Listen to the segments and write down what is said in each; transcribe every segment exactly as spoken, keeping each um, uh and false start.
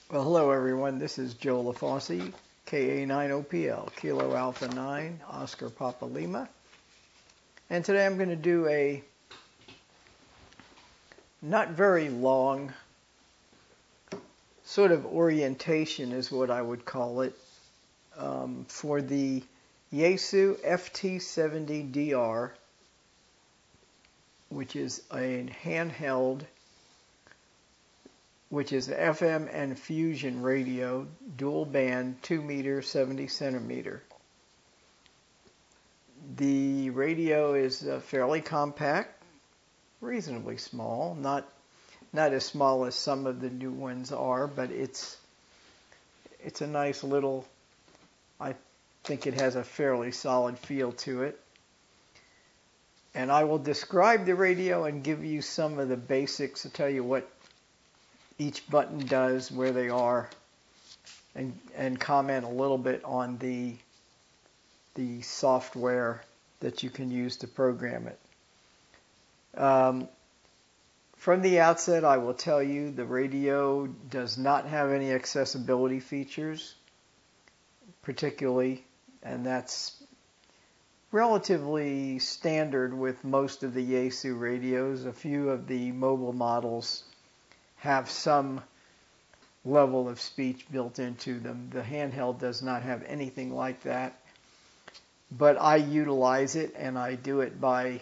Well, hello everyone. This is Joe LaFosse, K A nine O P L, Kilo Alpha nine, Oscar Papa Lima. And today I'm going to do a not very long sort of orientation is what I would call it um, for the Yaesu F T seventy D R, which is a handheld, which is F M and fusion radio, dual band, two meter, seventy centimeter. The radio is uh, fairly compact, reasonably small, not not as small as some of the new ones are, but it's it's a nice little, I think it has a fairly solid feel to it. And I will describe the radio and give you some of the basics to tell you what each button does, where they are, and and comment a little bit on the the software that you can use to program it. Um, from the outset, I will tell you the radio does not have any accessibility features, particularly, and that's relatively standard with most of the Yaesu radios. A few of the mobile models have some level of speech built into them. The handheld does not have anything like that, but I utilize it, and I do it by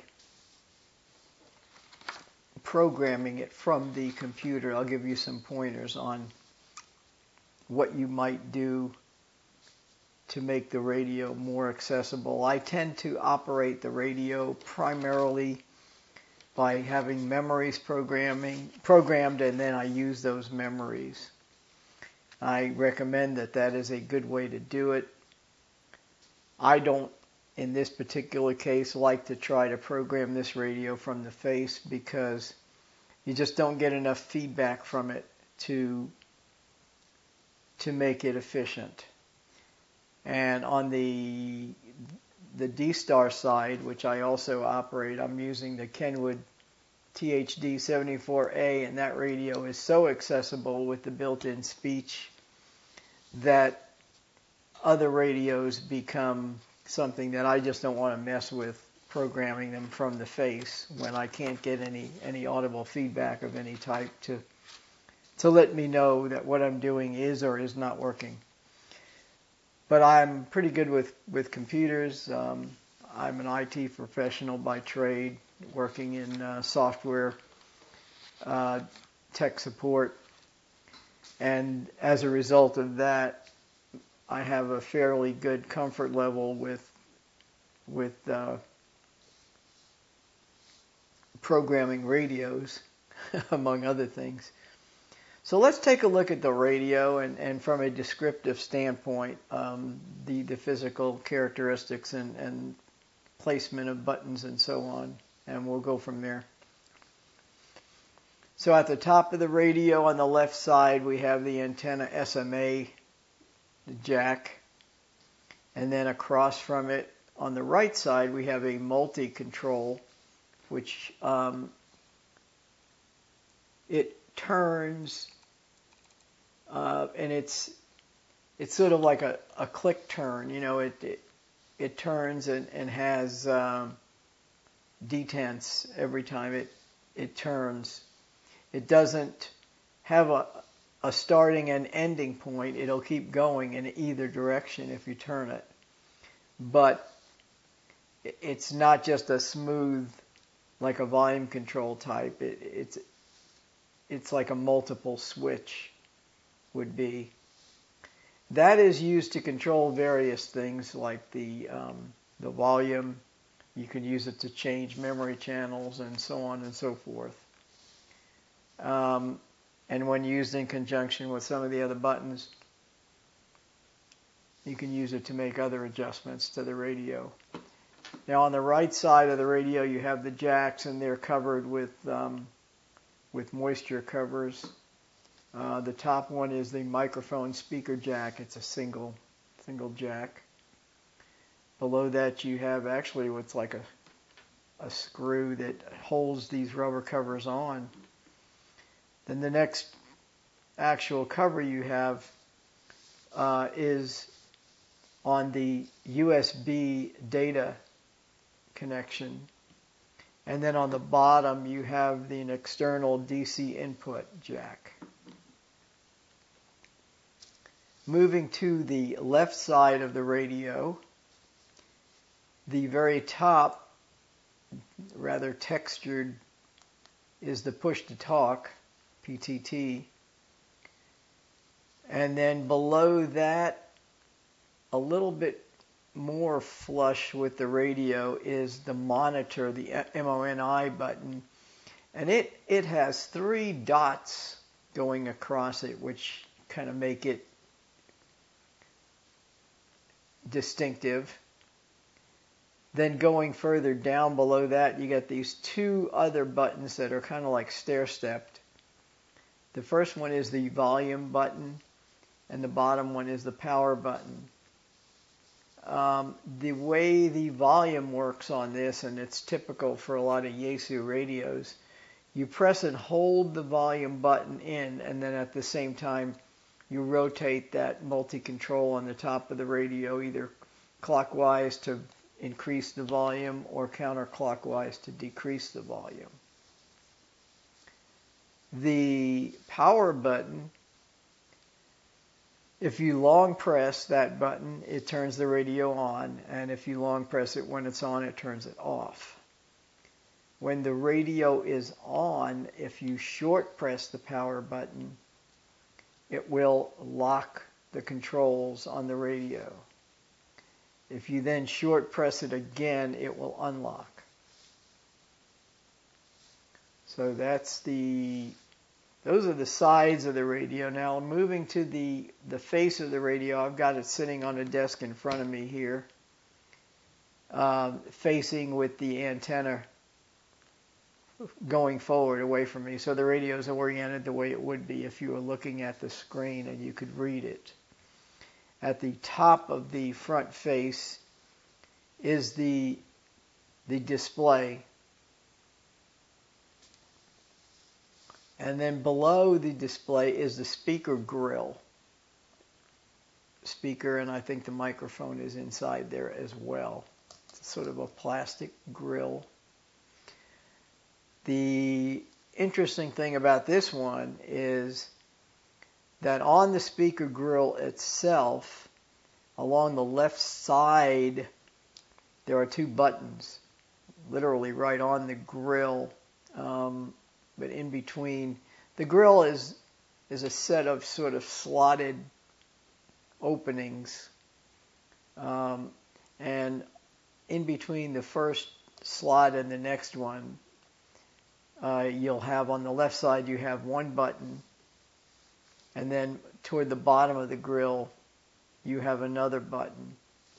programming it from the computer. I'll give you some pointers on what you might do to make the radio more accessible. I tend to operate the radio primarily by having memories programming programmed, and then I use those memories. I recommend that that is a good way to do it. I don't, in this particular case, like to try to program this radio from the face because you just don't get enough feedback from it to to make it efficient. And on the the D-Star side, which I also operate, I'm using the Kenwood T H D seventy-four A, and that radio is so accessible with the built-in speech that other radios become something that I just don't want to mess with programming them from the face when I can't get any any audible feedback of any type to to let me know that what I'm doing is or is not working. But I'm pretty good with with computers. Um, I'm an I T professional by trade, working in uh, software uh, tech support, and as a result of that, I have a fairly good comfort level with with uh, programming radios, among other things. So let's take a look at the radio, and, and from a descriptive standpoint, um, the, the physical characteristics and, and placement of buttons and so on, and we'll go from there. So at the top of the radio on the left side, we have the antenna S M A, the jack, and then across from it on the right side, we have a multi-control, which um, it turns, uh, and it's it's sort of like a, a click turn. You know, it it, it turns and, and has um, detents every time it it turns. It doesn't have a a starting and ending point. It'll keep going in either direction if you turn it, but it's not just a smooth, like a volume control type. It, it's it's like a multiple switch would be. That is used to control various things like the um, the volume. You can use it to change memory channels and so on and so forth. Um, and when used in conjunction with some of the other buttons, you can use it to make other adjustments to the radio. Now on the right side of the radio, you have the jacks, and they're covered with um, with moisture covers. Uh, the top one is the microphone speaker jack. It's a single single jack. Below that, you have actually what's like a a screw that holds these rubber covers on. Then the next actual cover you have uh, is on the U S B data connection. And then on the bottom you have the, an external D C input jack. Moving to the left side of the radio, the very top, rather textured, is the push to talk, P T T. And then below that, a little bit more flush with the radio, is the monitor, the M O N I button. And it, it has three dots going across it, which kind of make it distinctive. Then going further down below that, you get these two other buttons that are kind of like stair-stepped. The first one is the volume button, and the bottom one is the power button. Um, the way the volume works on this, and it's typical for a lot of Yaesu radios, you press and hold the volume button in, and then at the same time you rotate that multi-control on the top of the radio, either clockwise to increase the volume or counterclockwise to decrease the volume. The power button, if you long press that button, it turns the radio on, and if you long press it when it's on, it turns it off. When the radio is on, if you short press the power button, it will lock the controls on the radio. If you then short press it again, it will unlock. So that's the, those are the sides of the radio. Now moving to the, the face of the radio, I've got it sitting on a desk in front of me here, um, facing with the antenna going forward away from me. So the radio is oriented the way it would be if you were looking at the screen and you could read it. At the top of the front face is the, the display. And then below the display is the speaker grill. Speaker, and I think the microphone is inside there as well. It's sort of a plastic grill. The interesting thing about this one is that on the speaker grill itself, along the left side, there are two buttons, literally right on the grill, um, but in between. The grill is, is a set of sort of slotted openings, um, and in between the first slot and the next one, uh, you'll have on the left side, you have one button, and then toward the bottom of the grill, you have another button.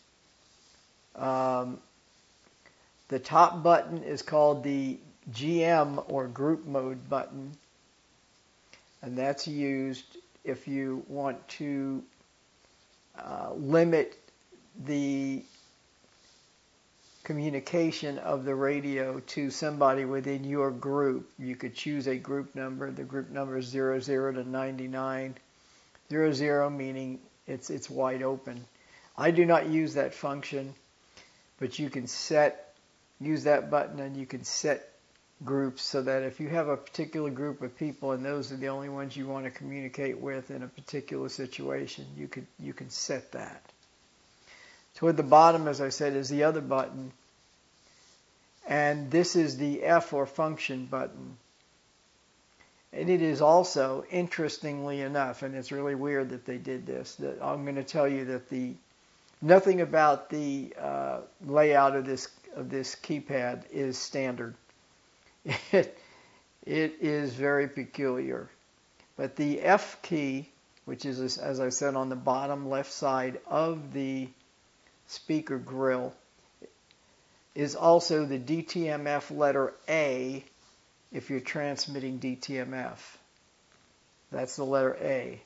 Um, the top button is called the G M or group mode button, and that's used if you want to uh, limit the communication of the radio to somebody within your group. You could choose a group number. The group number is zero zero to ninety-nine. zero zero meaning it's it's wide open. I do not use that function, but you can set use that button and you can set groups so that if you have a particular group of people and those are the only ones you want to communicate with in a particular situation, you could you can set that. Toward the bottom, as I said, is the other button, and this is the F or function button. And it is also, interestingly enough, and it's really weird that they did this, that I'm going to tell you that the nothing about the uh, layout of this of this keypad is standard. It, it is very peculiar. But the F key, which is, as I said, on the bottom left side of the speaker grill, is also the D T M F letter A if you're transmitting D T M F. That's the letter A.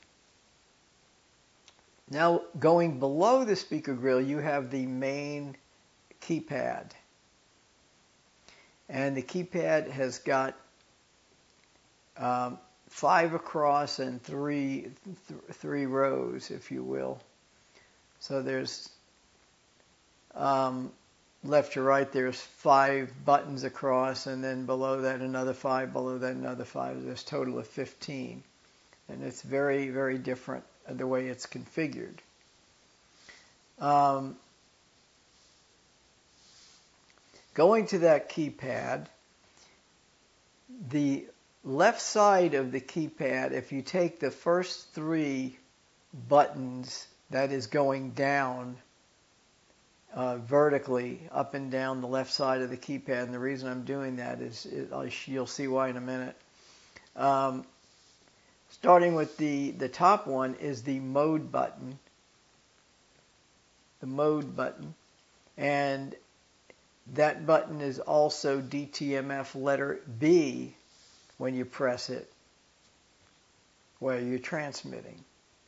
Now, going below the speaker grill, you have the main keypad. And the keypad has got um, five across and three th- three rows, if you will. So there's um, left to right, there's five buttons across, and then below that another five, below that another five. There's a total of fifteen. And it's very, very different the way it's configured. Um, going to that keypad, the left side of the keypad, if you take the first three buttons, that is going down uh, vertically up and down the left side of the keypad, and the reason I'm doing that is, is you'll see why in a minute. Um, starting with the, the top one is the mode button, the mode button, and that button is also D T M F letter B when you press it where you're transmitting.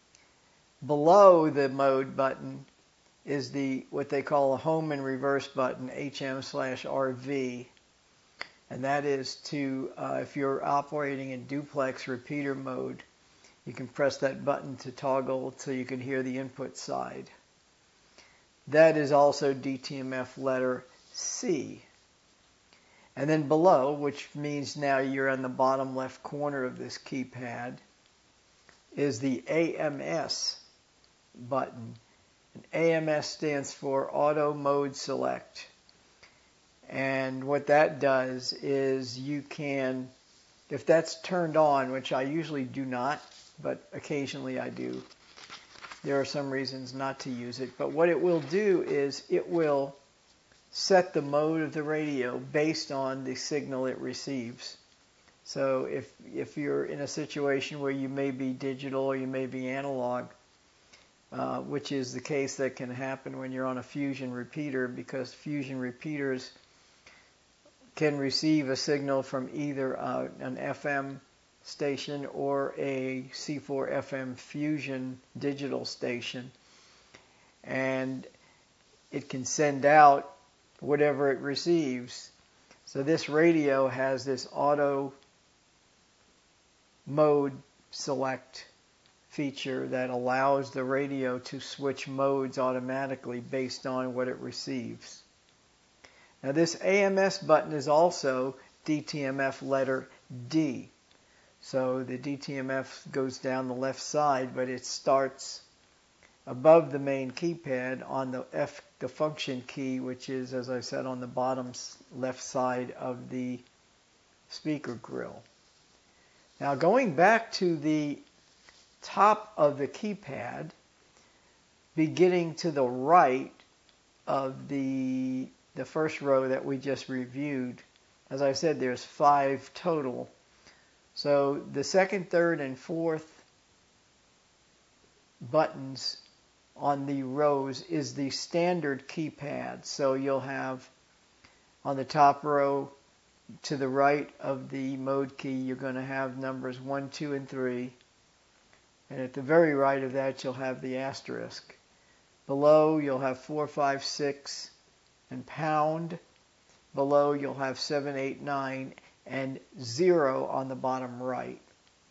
Below the mode button is the what they call a home and reverse button, H M slash R V, and that is to, uh, if you're operating in duplex repeater mode, you can press that button to toggle so you can hear the input side. That is also D T M F letter C. And then below, which means now you're on the bottom left corner of this keypad, is the A M S button. And A M S stands for Auto Mode Select. And what that does is you can, if that's turned on, which I usually do not, but occasionally I do, there are some reasons not to use it. But what it will do is it will set the mode of the radio based on the signal it receives. So if if you're in a situation where you may be digital or you may be analog, uh, which is the case that can happen when you're on a fusion repeater, because fusion repeaters can receive a signal from either uh, an F M station or a C four F M fusion digital station, and it can send out whatever it receives. So this radio has this auto mode select feature that allows the radio to switch modes automatically based on what it receives. Now this A M S button is also D T M F letter D. So the D T M F goes down the left side, but it starts above the main keypad on the F, the function key, which is, as I said, on the bottom left side of the speaker grill. Now going back to the top of the keypad, beginning to the right of the, the first row that we just reviewed, as I said, there's five total. So the second, third, and fourth buttons on the rows is the standard keypad. So you'll have on the top row to the right of the mode key, you're going to have numbers one, two, and three. And at the very right of that, you'll have the asterisk. Below, you'll have four, five, six, and pound. Below, you'll have seven, eight, nine, and zero on the bottom right.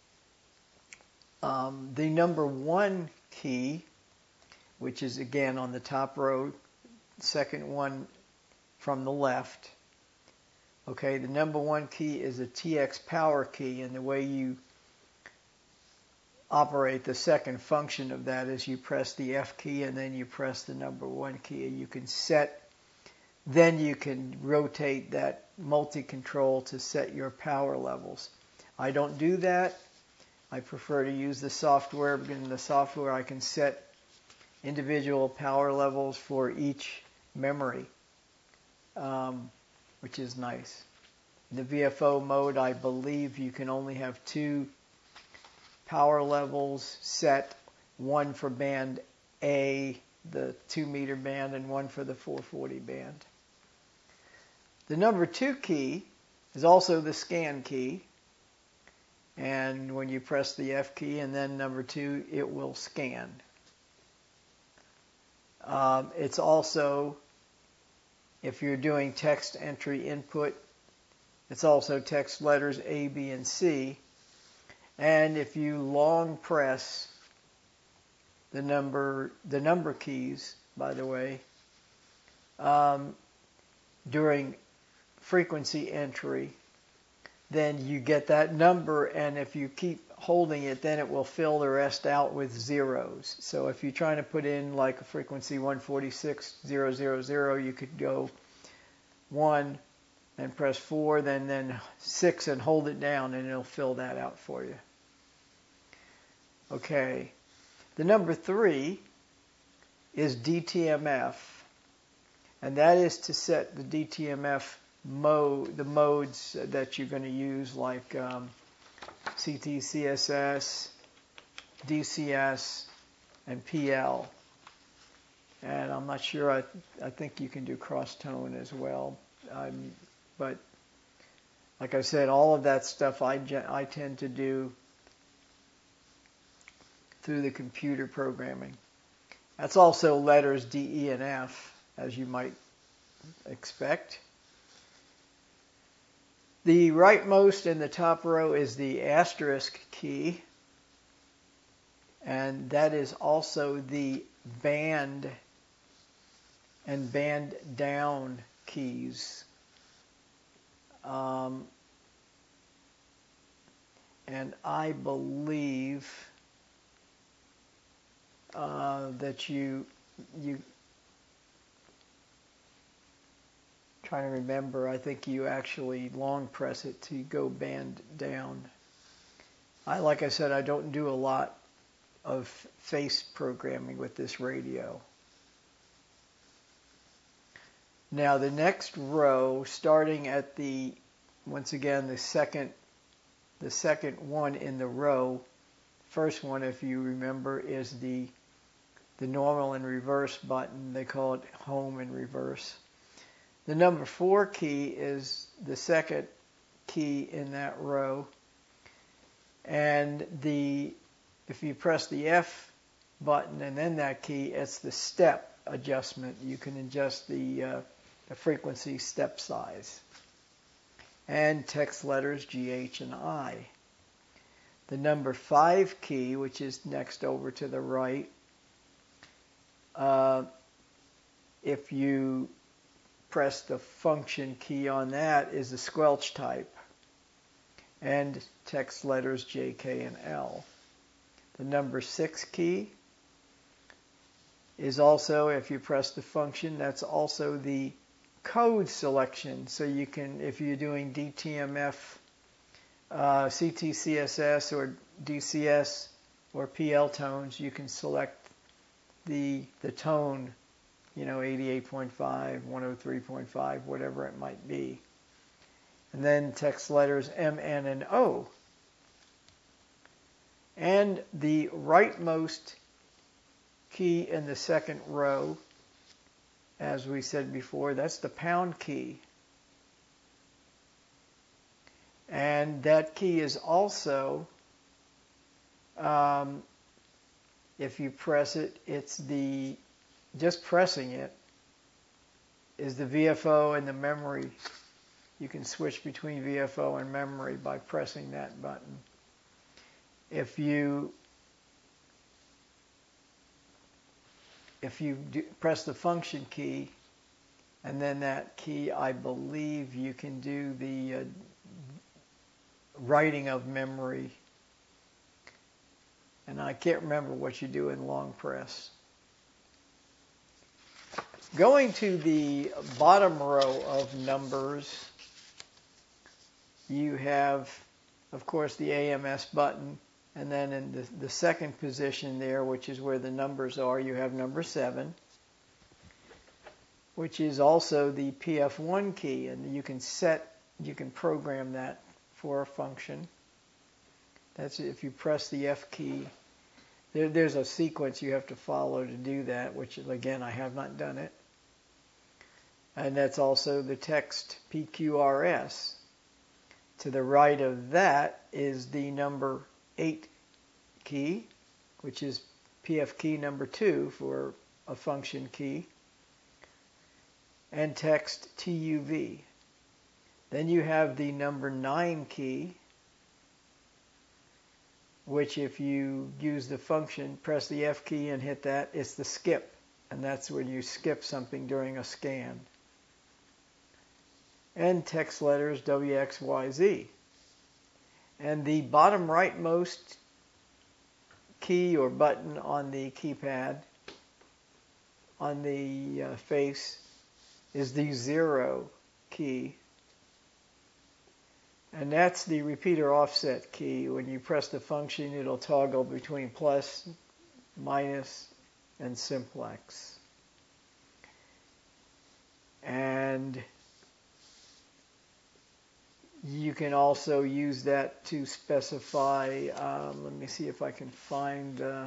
Um, the number one key, which is again on the top row, second one from the left. Okay, the number one key is a T X power key, and the way you operate the second function of that is you press the F key and then you press the number one key, and you can set, then you can rotate that multi-control to set your power levels. I don't do that. I prefer to use the software, because in the software I can set individual power levels for each memory, um, which is nice. In the V F O mode, I believe you can only have two power levels set, one for band A, the two meter band, and one for the four forty band. The number two key is also the scan key, and when you press the F key and then number two, it will scan. Um, it's also, if you're doing text entry input, it's also text letters A, B, and C. And if you long press the number, the number keys, by the way, um, during frequency entry, then you get that number, and if you keep holding it, then it will fill the rest out with zeros. So if you're trying to put in like a frequency one forty-six thousand, you could go one and press four, then then six and hold it down, and it'll fill that out for you. Okay, the number three is D T M F, and that is to set the D T M F mode, the modes that you're going to use, like um, C T C S S, D C S, and P L. And I'm not sure, I, I think you can do cross tone as well. Um, but like I said, all of that stuff I, I tend to do through the computer programming. That's also letters D, E, and F, as you might expect. The rightmost in the top row is the asterisk key, and that is also the band and band down keys. Um, and I believe uh, that you you trying to remember, I think you actually long press it to go band down. I, like I said, I don't do a lot of face programming with this radio. Now the next row, starting at the, once again, the second, the second one in the row, first one, if you remember, is the the normal and reverse button. They call it home and reverse. The number four key is the second key in that row, and the if you press the F button and then that key, it's the step adjustment. You can adjust the, uh, the frequency step size. And text letters G, H, and I. The number five key, which is next over to the right, uh, if you press the function key on that, is the squelch type, and text letters J, K, and L. The number six key is also, if you press the function, that's also the code selection. So you can, if you're doing D T M F, uh, C T C S S, or D C S, or P L tones, you can select the the tone, you know, eighty-eight point five, one oh three point five, whatever it might be. And then text letters M, N, and O. And the rightmost key in the second row, as we said before, that's the pound key. And that key is also, um, if you press it, it's the, just pressing it is the V F O and the memory. You can switch between V F O and memory by pressing that button. If you if you do press the function key and then that key, I believe you can do the uh, writing of memory. And I can't remember what you do in long press. Going to the bottom row of numbers, you have, of course, the A M S button. And then in the, the second position there, which is where the numbers are, you have number seven, which is also the P F one key. And you can set, you can program that for a function. That's if you press the F key. There, there's a sequence you have to follow to do that, which, again, I have not done it. And that's also the text P Q R S. To the right of that is the number eight key, which is P F key number two for a function key, and text T U V. Then you have the number nine key, which if you use the function, press the F key and hit that, it's the skip. And that's when you skip something during a scan. And text letters W, X, Y, Z. And the bottom rightmost key or button on the keypad on the uh, face is the zero key. And that's the repeater offset key. When you press the function, it'll toggle between plus, minus, and simplex. And you can also use that to specify, um, let me see if I can find, uh,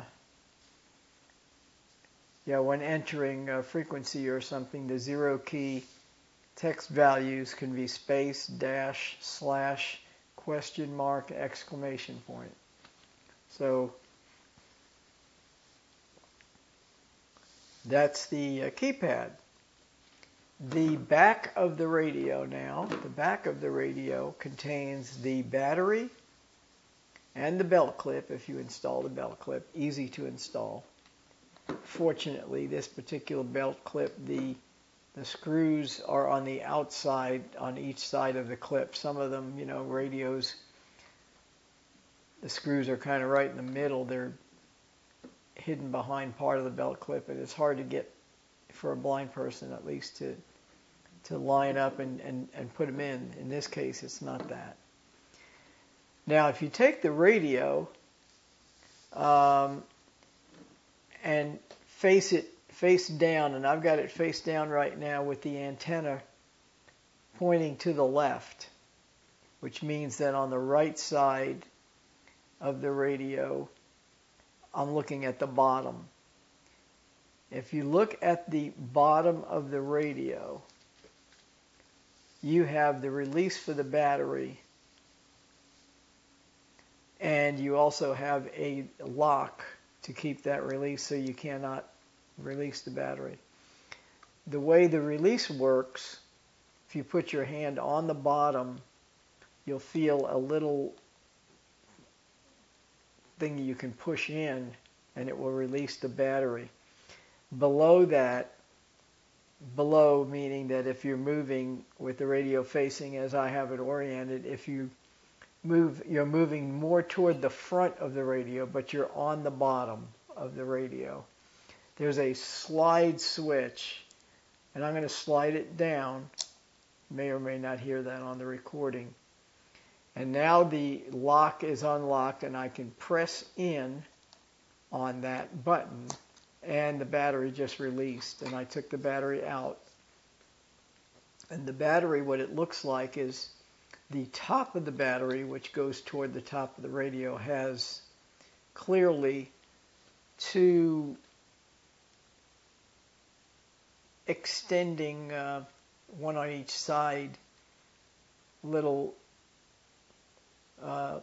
yeah, when entering a frequency or something, the zero key text values can be space, dash, slash, question mark, exclamation point. So that's the uh, keypad. The back of the radio now, the back of the radio contains the battery and the belt clip, if you install the belt clip, easy to install. Fortunately, this particular belt clip, the the screws are on the outside on each side of the clip. Some of them, you know, radios, the screws are kind of right in the middle. They're hidden behind part of the belt clip, and it's hard to get, for a blind person at least, to to line up and, and, and put them in. In this case, it's not that. Now, if you take the radio um, and face it face down, and I've got it face down right now with the antenna pointing to the left, which means that on the right side of the radio, I'm looking at the bottom. If you look at the bottom of the radio, you have the release for the battery, and you also have a lock to keep that release so you cannot release the battery. The way the release works, if you put your hand on the bottom, you'll feel a little thing you can push in and it will release the battery. Below that, below meaning that if you're moving with the radio facing as I have it oriented, if you move, you're moving more toward the front of the radio, but you're on the bottom of the radio. There's a slide switch, and I'm going to slide it down. You may or may not hear that on the recording. And now the lock is unlocked, and I can press in on that button, and the battery just released. And I took the battery out. And the battery, what it looks like is the top of the battery, which goes toward the top of the radio, has clearly two extending, uh, one on each side, little uh,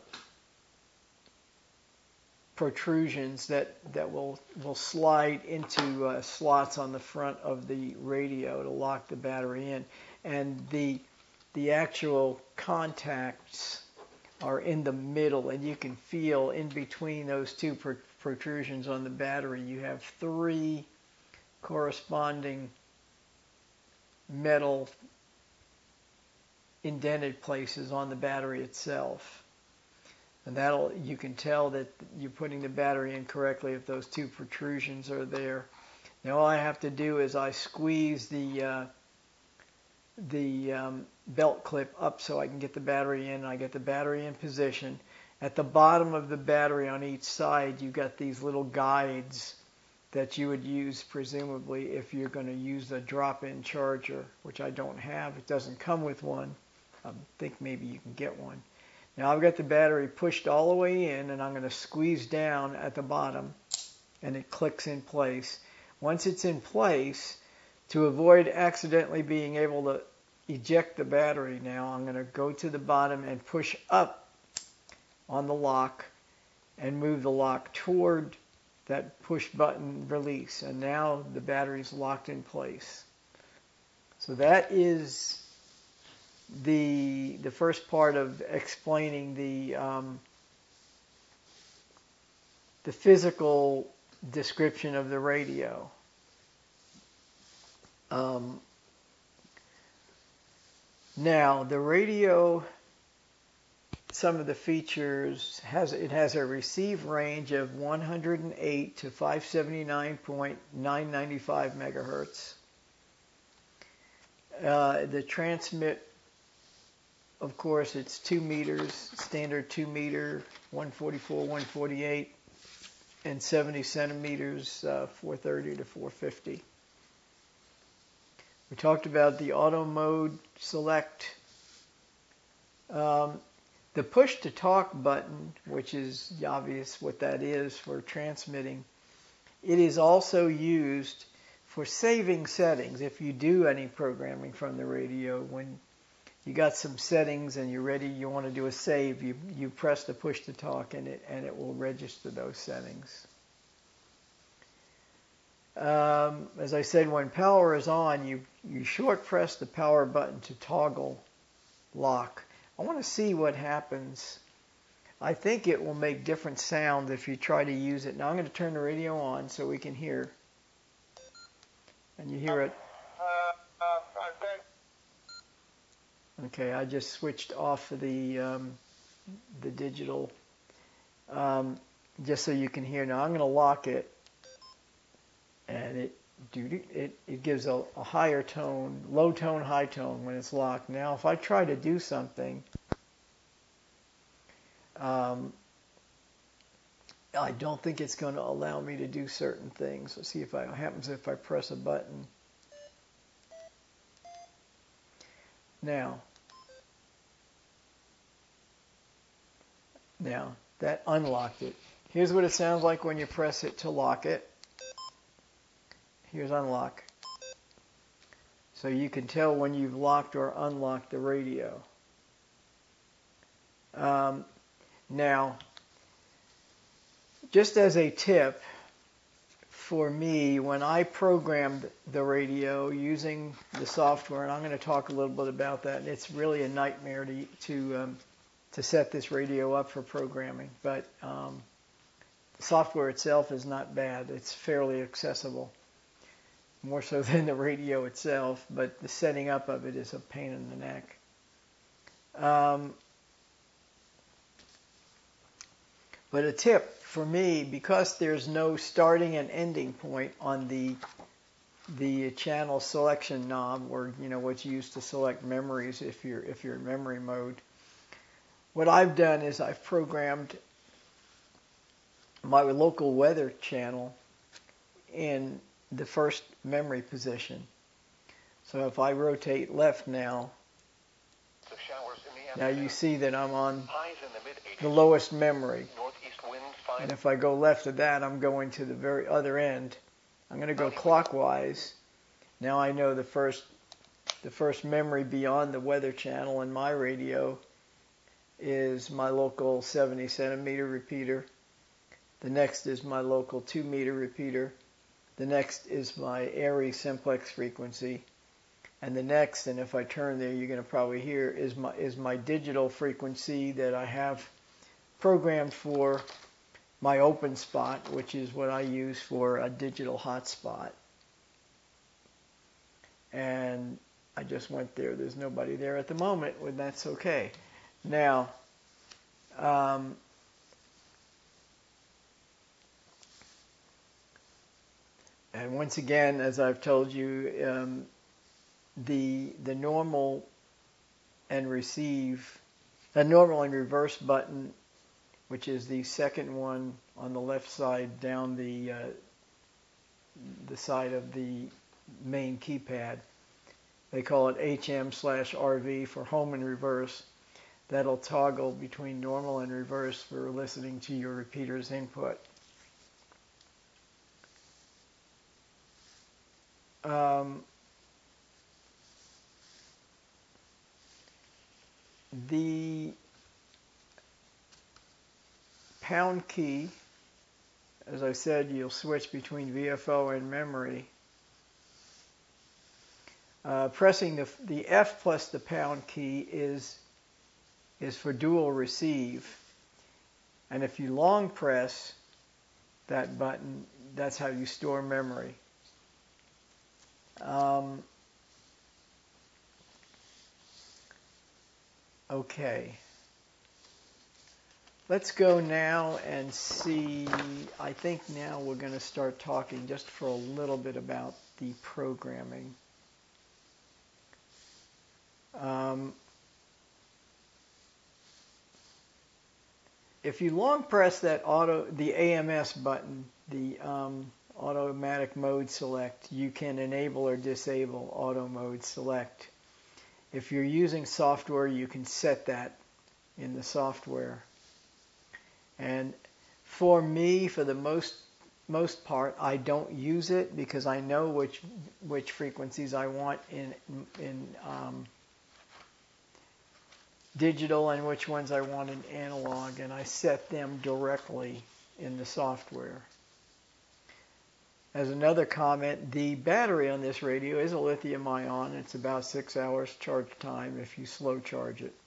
protrusions that, that will, will slide into uh, slots on the front of the radio to lock the battery in. And the, the actual contacts are in the middle, and you can feel in between those two pr protrusions on the battery, you have three corresponding metal indented places on the battery itself. And that'll, you can tell that you're putting the battery in correctly if those two protrusions are there. Now all I have to do is I squeeze the uh, the um, belt clip up so I can get the battery in. I get the battery in position. At the bottom of the battery on each side, you've got these little guides that you would use presumably if you're going to use a drop-in charger, which I don't have. It doesn't come with one. I think maybe you can get one. Now I've got the battery pushed all the way in, and I'm going to squeeze down at the bottom, and it clicks in place. Once it's in place, to avoid accidentally being able to eject the battery now, I'm going to go to the bottom and push up on the lock and move the lock toward that push button release, and now the battery's locked in place. So that is the the first part of explaining the um, the physical description of the radio. Um, now, the radio, some of the features, has it has a receive range of one hundred eight to five seventy-nine point nine nine five megahertz. Uh, the transmit, of course, it's two meters, standard two meter, one forty-four, one forty-eight, and seventy centimeters, uh, four thirty to four fifty. We talked about the auto mode select. Um, the push to talk button, which is obvious what that is for transmitting, it is also used for saving settings. If you do any programming from the radio, when you got some settings and you're ready, you want to do a save, you, you press the push to talk and it, and it will register those settings. Um, as I said, when power is on, you, you short press the power button to toggle lock. I want to see what happens. I think it will make different sounds if you try to use it. Now I'm going to turn the radio on so we can hear. And you hear it. Okay, I just switched off the um, the digital um, just so you can hear. Now I'm going to lock it, and it it it gives a, a higher tone, low tone, high tone when it's locked. Now if I try to do something, um, I don't think it's going to allow me to do certain things. Let's see if I, what happens if I press a button. Now, now that unlocked it. Here's what it sounds like when you press it to lock it. Here's unlock. So you can tell when you've locked or unlocked the radio. Um, now, just as a tip, for me, when I programmed the radio using the software, and I'm going to talk a little bit about that, and it's really a nightmare to to um, to set this radio up for programming, but um, the software itself is not bad. It's fairly accessible, more so than the radio itself, but the setting up of it is a pain in the neck. Um, but a tip for me, because there's no starting and ending point on the the channel selection knob, or you know what's used to select memories if you're if you're in memory mode, what I've done is I've programmed my local weather channel in the first memory position. So if I rotate left now, now you see that I'm on the lowest memory. And if I go left of that, I'm going to the very other end. I'm going to go clockwise. Now I know the first the first memory beyond the weather channel in my radio is my local seventy centimeter repeater. The next is my local two meter repeater. The next is my ARRI simplex frequency. And the next, and if I turn there, you're going to probably hear, is my is my digital frequency that I have programmed for my open spot, which is what I use for a digital hotspot. And I just went there. There's nobody there at the moment, and that's okay. Now, um, and once again, as I've told you, um, the the normal and receive, the normal and reverse button, which is the second one on the left side down the uh, the side of the main keypad. They call it H M slash R V for home and reverse. That'll toggle between normal and reverse for listening to your repeater's input. Um, the pound key, as I said, you'll switch between V F O and memory. Uh, pressing the, the F plus the pound key is, is for dual receive. And if you long press, that button. That's how you store memory. Um, okay. Let's go now and see. I think now we're going to start talking just for a little bit about the programming. Um, if you long press that auto, the A M S button, the um, automatic mode select, you can enable or disable auto mode select. If you're using software, you can set that in the software. And for me, for the most most part, I don't use it because I know which which frequencies I want in in um, digital and which ones I want in analog, and I set them directly in the software. As another comment, the battery on this radio is a lithium ion. It's about six hours charge time if you slow charge it.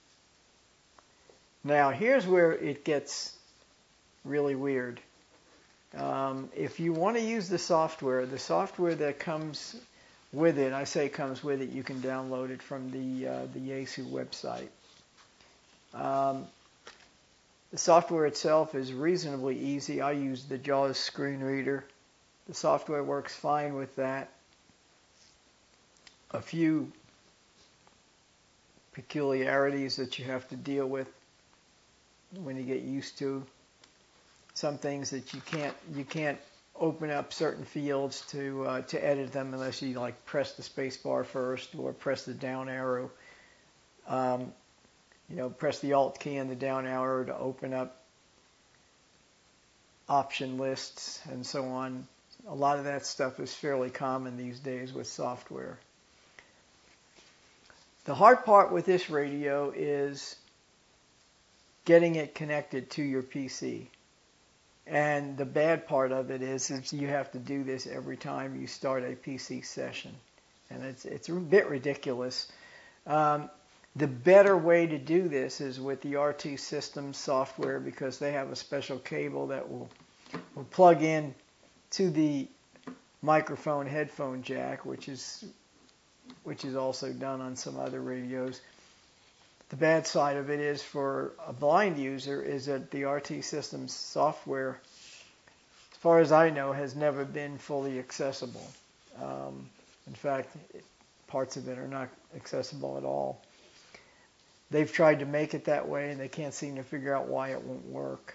Now here's where it gets really weird. Um, if you want to use the software, the software that comes with it, I say comes with it, you can download it from the uh, the Yaesu website. Um, the software itself is reasonably easy. I use the JAWS screen reader. The software works fine with that. A few peculiarities that you have to deal with when you get used to. Some things that you can't you can't open up certain fields to uh, to edit them unless you like press the space bar first or press the down arrow. Um, you know, press the Alt key and the down arrow to open up option lists and so on. A lot of that stuff is fairly common these days with software. The hard part with this radio is getting it connected to your P C. And the bad part of it is, is you have to do this every time you start a P C session. And it's, it's a bit ridiculous. Um, the better way to do this is with the R T Systems software, because they have a special cable that will, will plug in to the microphone headphone jack, which is which is also done on some other radios. The bad side of it is for a blind user is that the R T Systems software, as far as I know, has never been fully accessible. Um, in fact, it, parts of it are not accessible at all. They've tried to make it that way, and they can't seem to figure out why it won't work.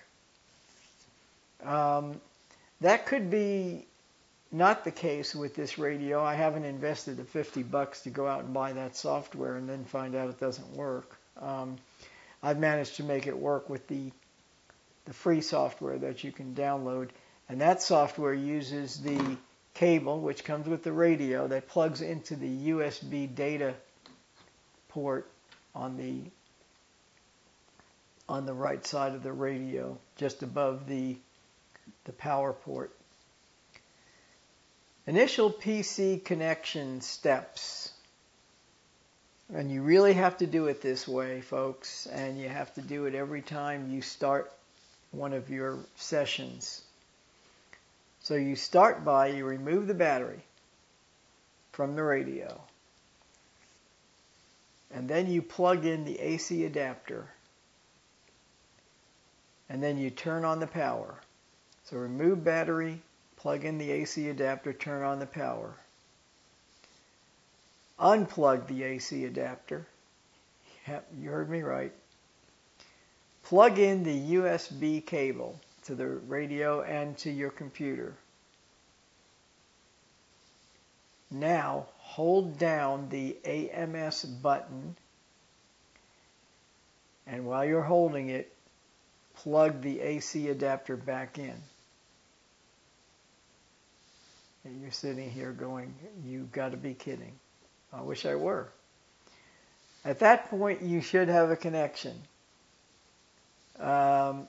Um, that could be not the case with this radio. I haven't invested the fifty bucks to go out and buy that software and then find out it doesn't work. Um, I've managed to make it work with the the free software that you can download, and that software uses the cable which comes with the radio that plugs into the U S B data port on the on the right side of the radio, just above the the power port. Initial P C connection steps. And you really have to do it this way, folks, and you have to do it every time you start one of your sessions. So you start by, you remove the battery from the radio, and then you plug in the A C adapter, and then you turn on the power. So remove battery, plug in the A C adapter, turn on the power. Unplug the A C adapter. Yep, you heard me right. Plug in the U S B cable to the radio and to your computer. Now hold down the A M S button, and while you're holding it, plug the A C adapter back in. And you're sitting here going, you've got to be kidding. I wish I were. At that point, you should have a connection. Um,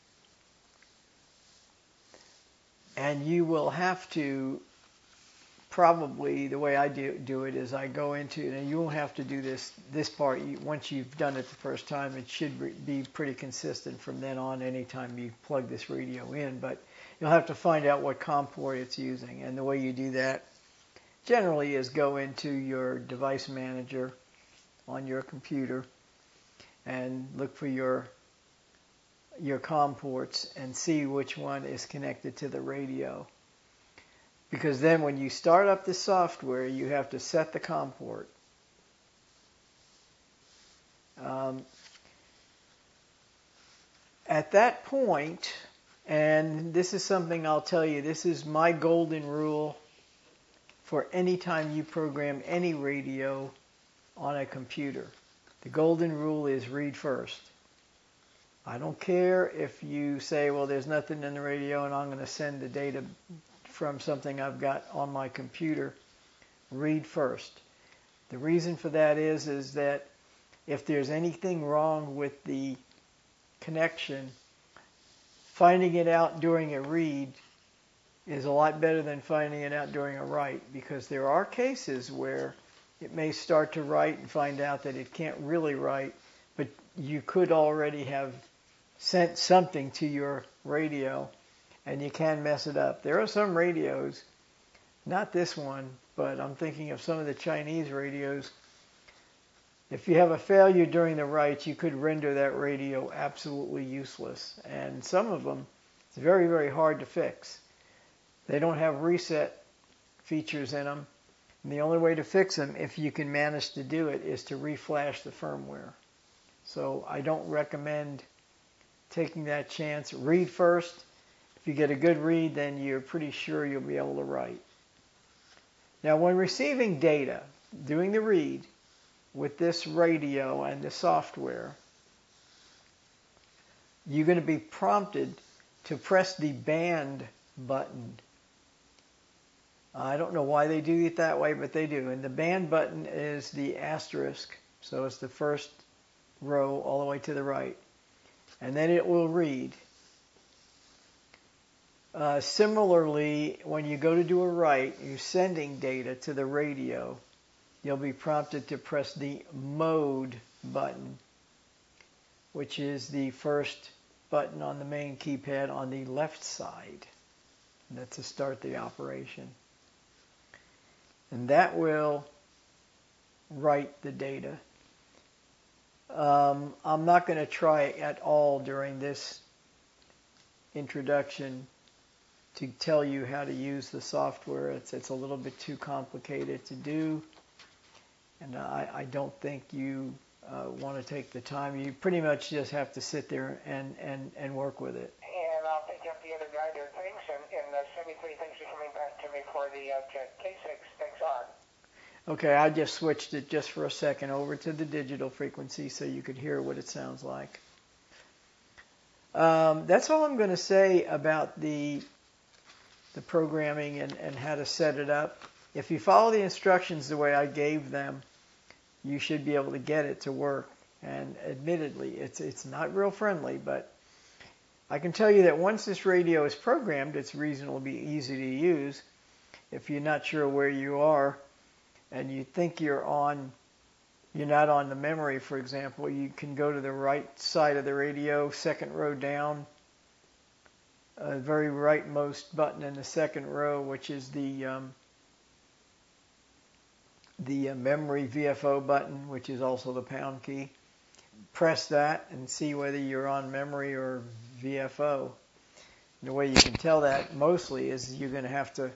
and you will have to probably the way I do, do it is I go into, and you won't have to do this this part. You, once you've done it the first time, it should be pretty consistent from then on anytime you plug this radio in. But you'll have to find out what COM port it's using. And the way you do that generally is go into your device manager on your computer and look for your your COM ports and see which one is connected to the radio. Because then when you start up the software, you have to set the COM port. Um, at that point, and this is something I'll tell you, this is my golden rule for any time you program any radio on a computer. The golden rule is read first. I don't care if you say, well, there's nothing in the radio and I'm going to send the data from something I've got on my computer. Read first. The reason for that is, is that if there's anything wrong with the connection, finding it out during a read is a lot better than finding it out during a write, because there are cases where it may start to write and find out that it can't really write, but you could already have sent something to your radio and you can mess it up. There are some radios, not this one, but I'm thinking of some of the Chinese radios. If you have a failure during the write, you could render that radio absolutely useless. And some of them, it's very, very hard to fix. They don't have reset features in them. And the only way to fix them, if you can manage to do it, is to reflash the firmware. So I don't recommend taking that chance. Read first. If you get a good read, then you're pretty sure you'll be able to write. Now, when receiving data, doing the read with this radio and the software, you're going to be prompted to press the band button. I don't know why they do it that way, but they do. And the band button is the asterisk, so it's the first row all the way to the right. And then it will read. Uh, similarly, when you go to do a write, you're sending data to the radio, you'll be prompted to press the mode button, which is the first button on the main keypad on the left side. And that's to start the operation. And that will write the data. Um, I'm not going to try it at all during this introduction to tell you how to use the software. It's, it's a little bit too complicated to do, and I, I don't think you uh, want to take the time. You pretty much just have to sit there and, and, and work with it. And I'll pick up the other guy there. Thanks, and, and uh, seventy-three, thanks for coming back to me for the uh, K six. Thanks on. Okay, I just switched it just for a second over to the digital frequency so you could hear what it sounds like. Um, that's all I'm going to say about the the programming and, and how to set it up. If you follow the instructions the way I gave them, you should be able to get it to work. And admittedly, it's it's not real friendly, but I can tell you that once this radio is programmed, it's reasonably easy to use. If you're not sure where you are and you think you're on, you're not on the memory, for example, you can go to the right side of the radio, second row down, a very rightmost button in the second row, which is the um, the uh, memory V F O button, which is also the pound key. Press that and see whether you're on memory or V F O. And the way you can tell that mostly is you're going to have to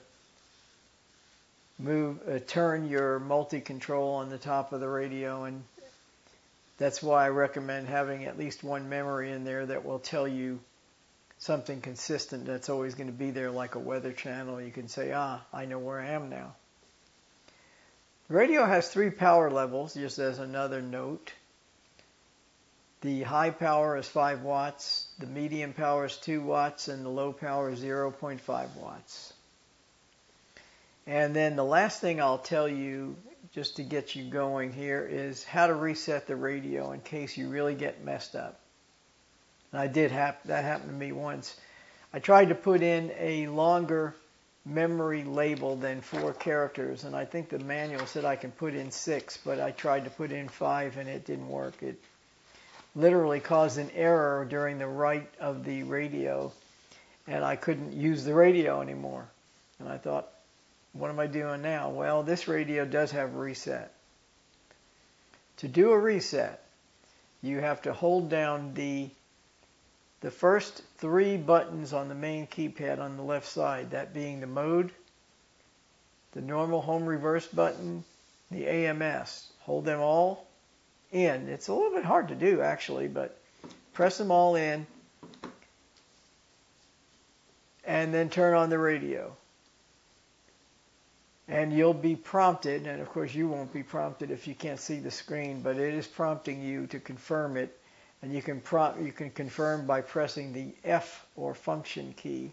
move, uh, turn your multi-control on the top of the radio, and that's why I recommend having at least one memory in there that will tell you something consistent that's always going to be there, like a weather channel. You can say, ah, I know where I am now. The radio has three power levels, just as another note. The high power is five watts, the medium power is two watts, and the low power is zero point five watts. And then the last thing I'll tell you, just to get you going here, is how to reset the radio in case you really get messed up. And I did have that happened to me once. I tried to put in a longer memory label than four characters, and I think the manual said I can put in six, but I tried to put in five and it didn't work. It literally caused an error during the write of the radio, and I couldn't use the radio anymore. And I thought, what am I doing now? Well, this radio does have a reset. To do a reset, you have to hold down the the first three buttons on the main keypad on the left side, that being the mode, the normal home reverse button, the A M S. Hold them all in. It's a little bit hard to do actually, but press them all in and then turn on the radio. And you'll be prompted, and of course you won't be prompted if you can't see the screen, but it is prompting you to confirm it. And you can prompt, you can confirm by pressing the F or function key.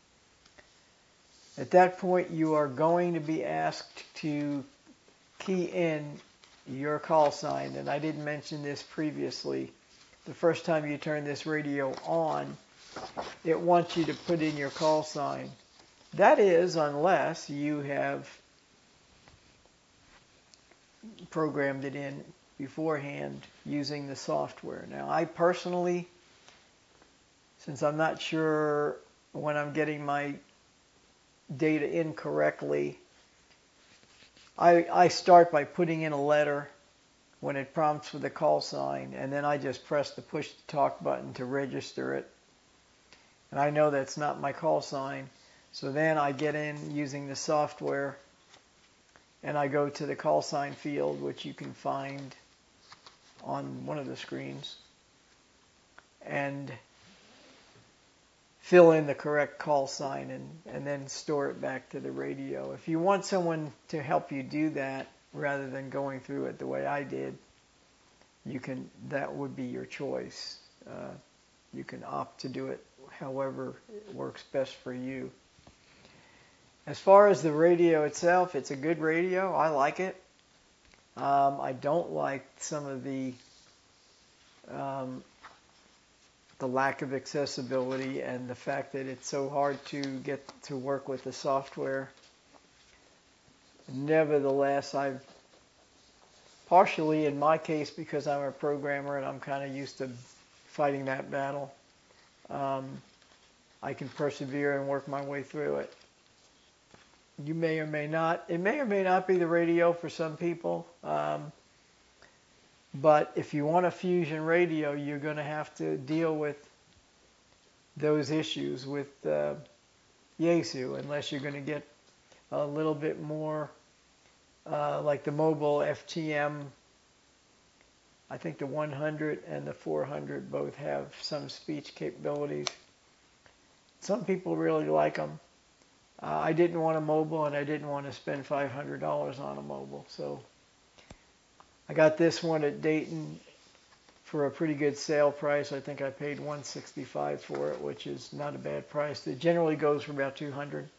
At that point, you are going to be asked to key in your call sign. And I didn't mention this previously. The first time you turn this radio on, it wants you to put in your call sign. That is, unless you have programmed it in beforehand using the software. Now, I personally, since I'm not sure when I'm getting my data in correctly, I, I start by putting in a letter when it prompts for the call sign, and then I just press the push to talk button to register it. And I know that's not my call sign, so then I get in using the software, and I go to the call sign field, which you can find on one of the screens, and fill in the correct call sign and, and then store it back to the radio. If you want someone to help you do that rather than going through it the way I did, you can. That would be your choice. Uh, you can opt to do it however it works best for you. As far as the radio itself, it's a good radio. I like it. Um, I don't like some of the um, the lack of accessibility and the fact that it's so hard to get to work with the software. Nevertheless, I've partially in my case, because I'm a programmer and I'm kind of used to fighting that battle, um, I can persevere and work my way through it. You may or may not. It may or may not be the radio for some people. Um, but if you want a Fusion radio, you're going to have to deal with those issues with uh, Yaesu, unless you're going to get a little bit more uh, like the mobile F T M. I think the one hundred and the four hundred both have some speech capabilities. Some people really like them. Uh, I didn't want a mobile, and I didn't want to spend five hundred dollars on a mobile. So I got this one at Dayton for a pretty good sale price. I think I paid one hundred sixty-five dollars for it, which is not a bad price. It generally goes for about two hundred dollars.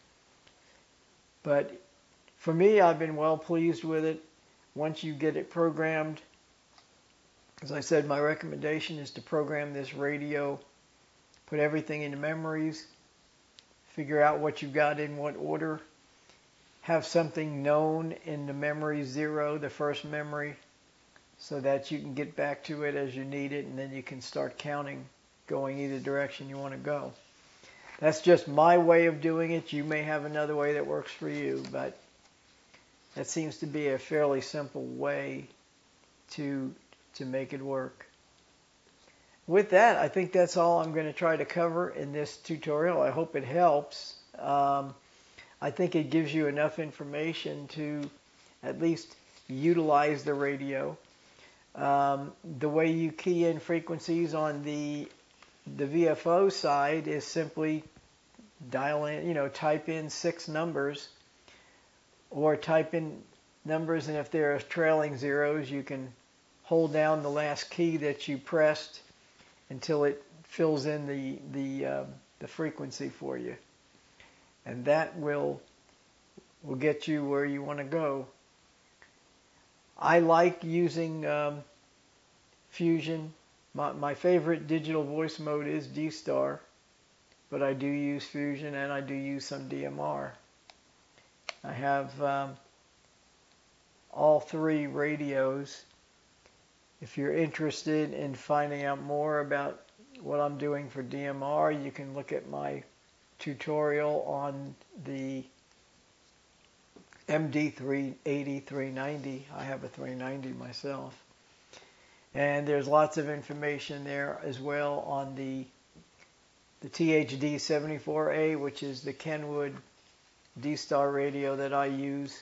But for me, I've been well pleased with it. Once you get it programmed, as I said, my recommendation is to program this radio, put everything into memories, figure out what you've got in what order, have something known in the memory zero, the first memory, so that you can get back to it as you need it, and then you can start counting, going either direction you want to go. That's just my way of doing it. You may have another way that works for you, but that seems to be a fairly simple way to, to make it work. With that, I think that's all I'm going to try to cover in this tutorial. I hope it helps. Um, I think it gives you enough information to at least utilize the radio. Um, the way you key in frequencies on the the V F O side is simply dial in, you know, type in six numbers, or type in numbers, and if there are trailing zeros, you can hold down the last key that you pressed until it fills in the the uh, the frequency for you, and that will will get you where you want to go. I like using um, Fusion. My, my favorite digital voice mode is D-Star. but I do use Fusion and I do use some D M R. I have um, all three radios. If you're interested in finding out more about what I'm doing for D M R, you can look at my tutorial on the M D three eighty, three ninety. I have a three ninety myself. And there's lots of information there as well on the the T H D seventy-four A, which is the Kenwood D-Star radio that I use.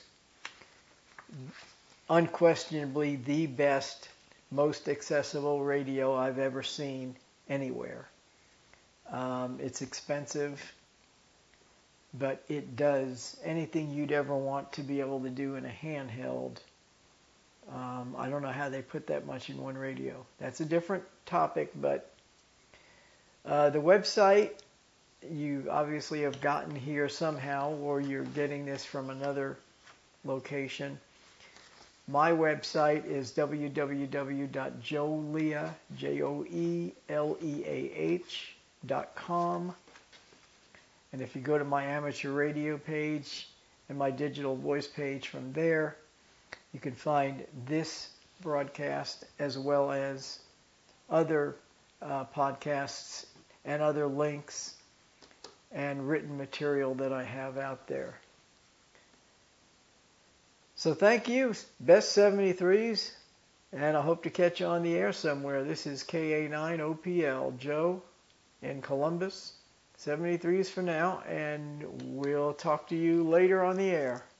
Unquestionably the best, most accessible radio I've ever seen anywhere. Um, it's expensive, but it does anything you'd ever want to be able to do in a handheld. Um, I don't know how they put that much in one radio. That's a different topic, but uh, the website, you obviously have gotten here somehow, or you're getting this from another location. My website is w w w dot joeleah, J O E L E A H dot com. And if you go to my amateur radio page and my digital voice page from there, you can find this broadcast as well as other uh, podcasts and other links and written material that I have out there. So thank you, Best seventy-threes, and I hope to catch you on the air somewhere. This is K A nine O P L, Joe in Columbus. seventy-threes for now, and we'll talk to you later on the air.